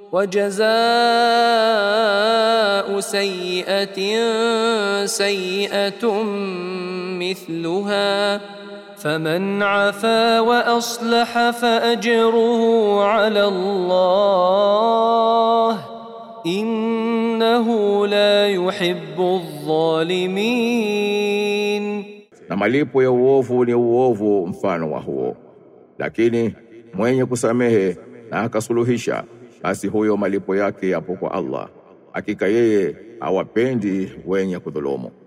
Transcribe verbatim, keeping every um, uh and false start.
وجزاء سيئة سيئة مثلها فمن عفا وأصلح فأجره على الله إنه لا يحب الظالمين. Na malipo ya uovu ni uovu mfano wa huo, lakini mwenye kusamehe na akasuluhisha, basi huyo malipo yake yapo kwa Allah. Hakika yeye hawapendi wenye kudhulumu.